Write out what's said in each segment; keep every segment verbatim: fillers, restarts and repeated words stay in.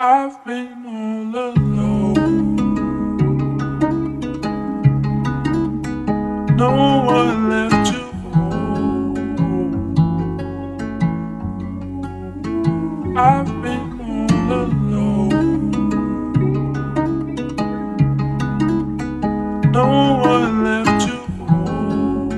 I've been all alone. No one left to hold. I've been all alone. No one left to hold.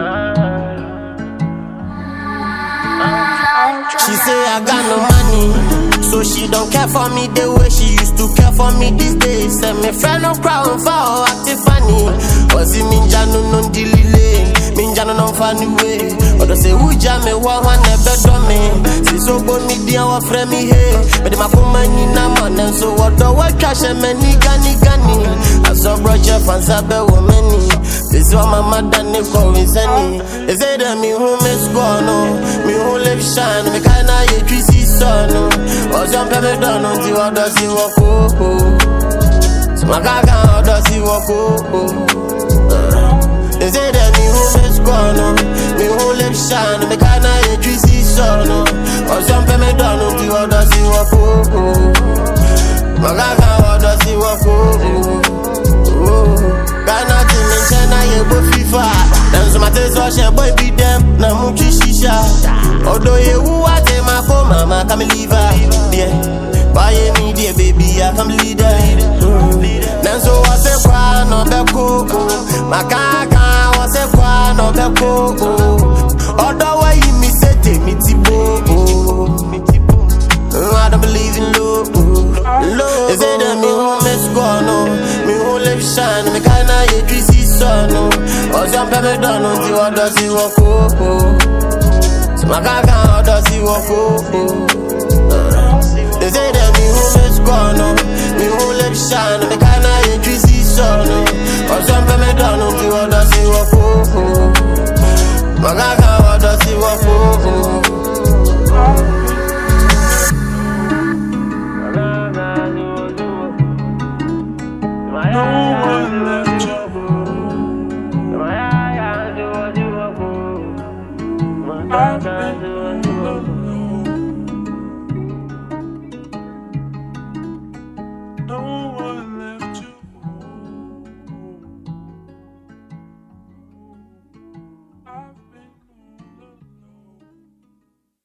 She say I got no money, so she don't care for me the way she used to care for me these days. Say me friend no crown for her acting funny. Was it minja no no delay, minja no no funny way. Odo say uja me wa wa never do me. Si so go me dia wa friend me hey, but my phone money na man so odo wa cash me ni gani gani. I saw brother fans abe woman. This one my mother ne go insane. They say that me who me score no, me who live shine, me kinda ye juicy son no. Was young baby done on the what does he walk oh. So my gaga how does he walk oh. They say that me who me score no, me who live shine, me kinda ye juicy son no. Was young baby done on the what does he walk oh. My gaga how does he walk oh. Ghana to mention I go FIFA. Them some taste wash your boy beat them. Na muchi shisha. Although you want my phone, mama come leave her. Yeah, buy me dear baby, I come lead her. Then so I say kwa no be coco. My kaka was a kwa no be coco. Although why you me say take me tipo. I don't believe in love. Love. They say that me who me score no, me who live shine, me kinda ye juicy son no. Was young baby done on the what does he walk oh. So my gaga how does he walk oh. They say that me who me score no, me who live shine, me kinda ye juicy son no. Was young baby done on the what does he walk oh. My gaga